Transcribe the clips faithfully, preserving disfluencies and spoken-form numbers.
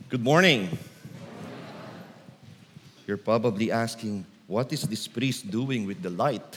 Good morning. You're probably asking, what is this priest doing with the light?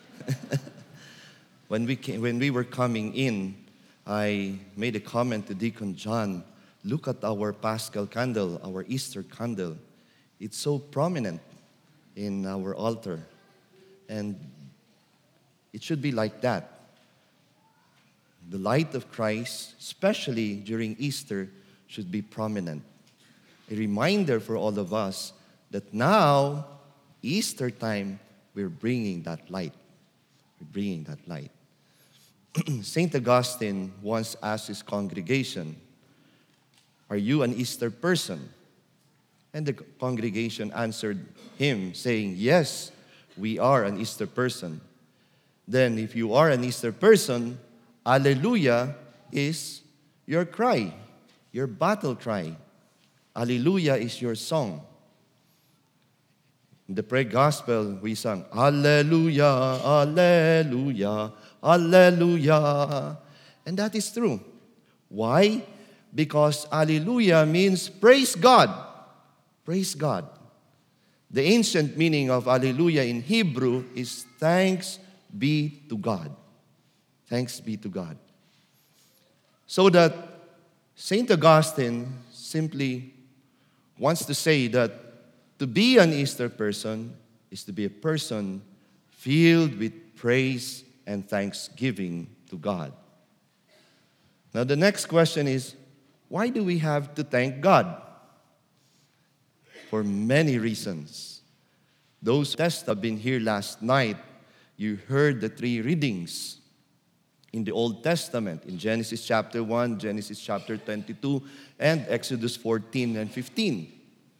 when, we came, when we were coming in, I made a comment to Deacon John, look at our Paschal candle, our Easter candle. It's so prominent in our altar. And it should be like that. The light of Christ, especially during Easter, should be prominent. A reminder for all of us that now, Easter time, we're bringing that light. We're bringing that light. Saint Augustine once asked his congregation, are you an Easter person? And the congregation answered him, saying, yes, we are an Easter person. Then if you are an Easter person, Alleluia is your cry, your battle cry. Alleluia is your song. In the prayer gospel, we sang, Alleluia, Alleluia, Alleluia. And that is true. Why? Because Alleluia means praise God. Praise God. The ancient meaning of Alleluia in Hebrew is thanks be to God. Thanks be to God. So that Saint Augustine simply wants to say that to be an Easter person is to be a person filled with praise and thanksgiving to God. Now the next question is, why do we have to thank God? For many reasons. Those who have been here last night, you heard the three readings in the Old Testament, in Genesis chapter one, Genesis chapter twenty-two, and Exodus fourteen and fifteen.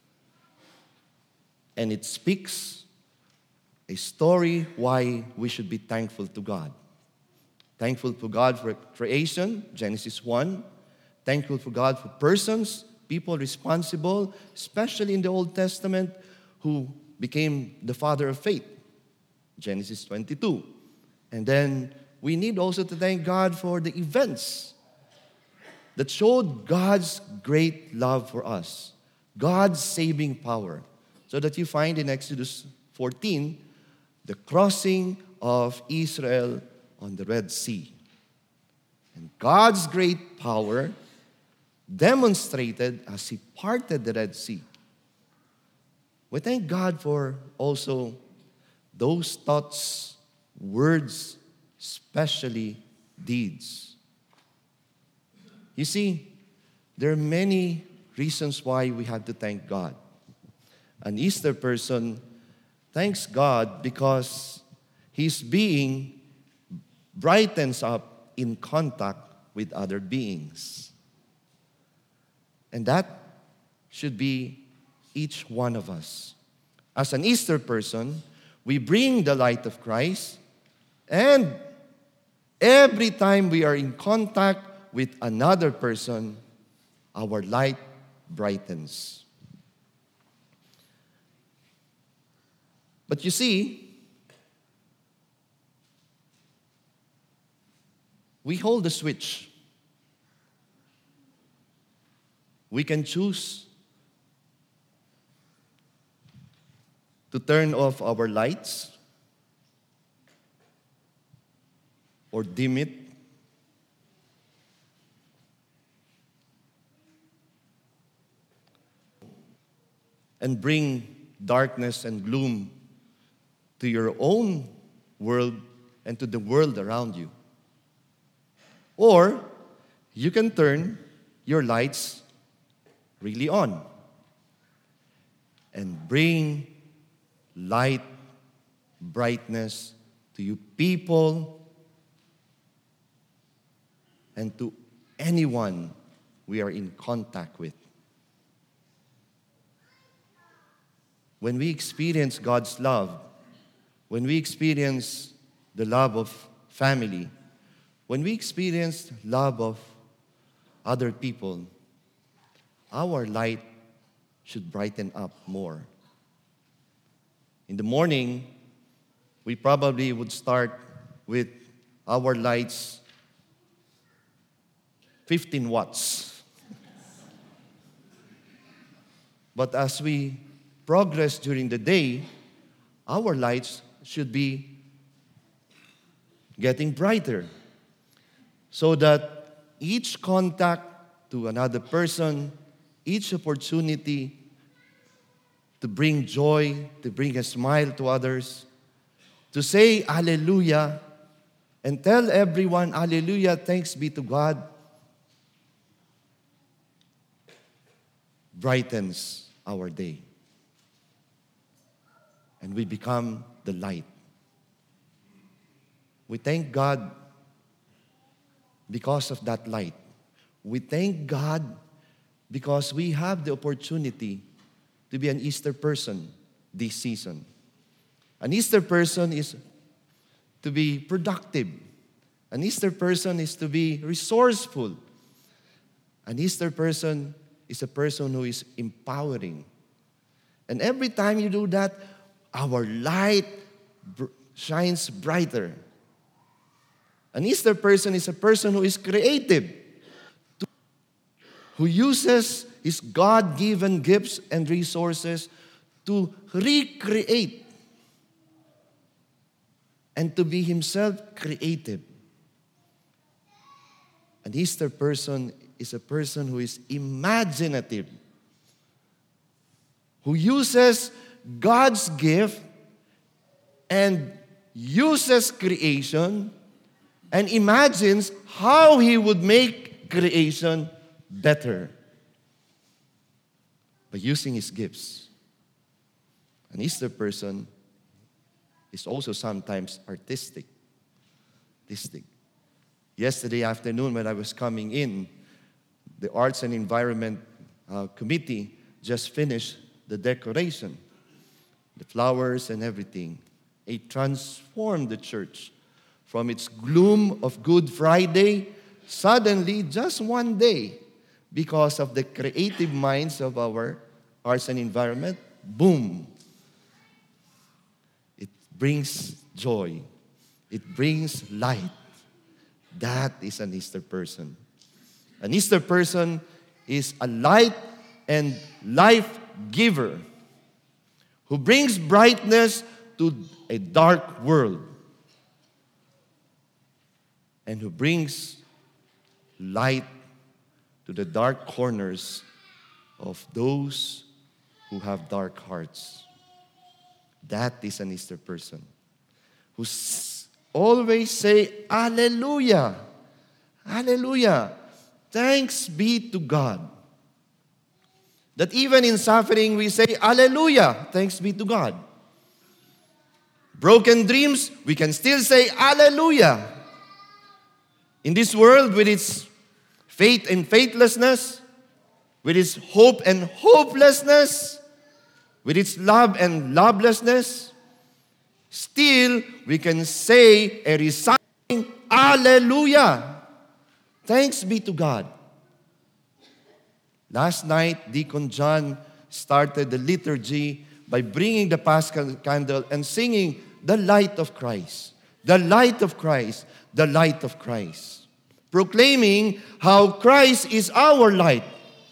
And it speaks a story why we should be thankful to God. Thankful to God for creation, Genesis one. Thankful for God for persons, people responsible, especially in the Old Testament, who became the father of faith, Genesis twenty-two. And then we need also to thank God for the events that showed God's great love for us, God's saving power. So that you find in Exodus fourteen, the crossing of Israel on the Red Sea. And God's great power demonstrated as He parted the Red Sea. We thank God for also those thoughts, words, especially deeds. You see, there are many reasons why we have to thank God. An Easter person thanks God because his being brightens up in contact with other beings. And that should be each one of us. As an Easter person, we bring the light of Christ, and every time we are in contact with another person, our light brightens. But you see, we hold the switch. We can choose to turn off our lights or dim it. And bring darkness and gloom to your own world and to the world around you. Or you can turn your lights really on and bring light, brightness to you people and to anyone we are in contact with. When we experience God's love, when we experience the love of family, when we experience love of other people, our light should brighten up more. In the morning, we probably would start with our lights fifteen watts. But as we progress during the day, our lights should be getting brighter so that each contact to another person, each opportunity to bring joy, to bring a smile to others, to say hallelujah and tell everyone, hallelujah, thanks be to God, brightens our day. And we become the light. We thank God because of that light. We thank God because we have the opportunity to be an Easter person this season. An Easter person is to be productive. An Easter person is to be resourceful. An Easter person is a person who is empowering. And every time you do that, our light br- shines brighter. An Easter person is a person who is creative, who uses his God-given gifts and resources to recreate and to be himself creative. An Easter person is a person who is imaginative, who uses God's gift and uses creation and imagines how he would make creation better by using his gifts. An Easter person is also sometimes artistic. Artistic. Yesterday afternoon when I was coming in, the Arts and Environment uh, Committee just finished the decoration, the flowers and everything. It transformed the church from its gloom of Good Friday, suddenly just one day, because of the creative minds of our Arts and Environment, boom. It brings joy. It brings light. That is an Easter person. An Easter person is a light and life giver who brings brightness to a dark world and who brings light to the dark corners of those who have dark hearts. That is an Easter person who s- always say, hallelujah, hallelujah, thanks be to God. That even in suffering we say, hallelujah, thanks be to God. Broken dreams, we can still say, hallelujah. In this world with its faith and faithlessness, with its hope and hopelessness, with its love and lovelessness, still we can say a resounding hallelujah. Thanks be to God. Last night, Deacon John started the liturgy by bringing the Paschal candle and singing the light of Christ, the light of Christ, the light of Christ, proclaiming how Christ is our light.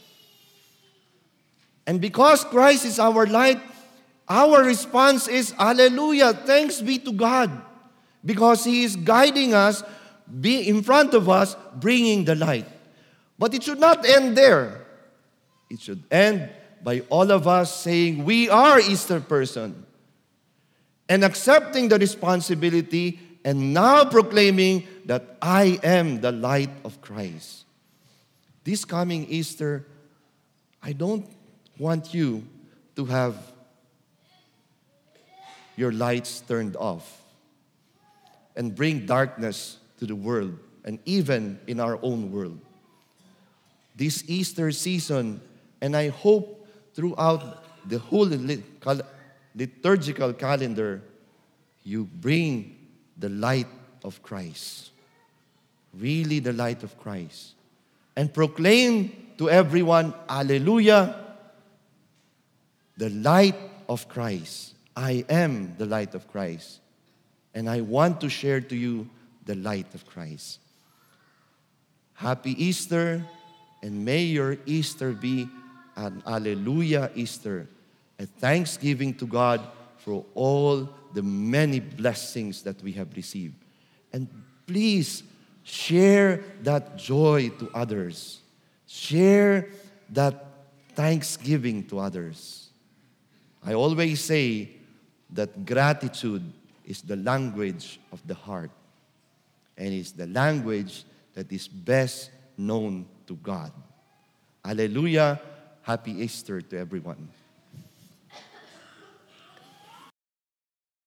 And because Christ is our light, our response is, hallelujah, thanks be to God, because He is guiding us, be in front of us, bringing the light. But it should not end there. It should end by all of us saying, we are Easter person, and accepting the responsibility and now proclaiming that I am the light of Christ. This coming Easter, I don't want you to have your lights turned off and bring darkness to the world and even in our own world. This Easter season, and I hope throughout the whole liturgical calendar, you bring the light of Christ. Really the light of Christ. And proclaim to everyone, hallelujah, the light of Christ. I am the light of Christ. And I want to share to you the light of Christ. Happy Easter, and may your Easter be an Alleluia Easter, a thanksgiving to God for all the many blessings that we have received. And please share that joy to others. Share that thanksgiving to others. I always say that gratitude is the language of the heart, and it's the language that is best known to God. Hallelujah. Happy Easter to everyone.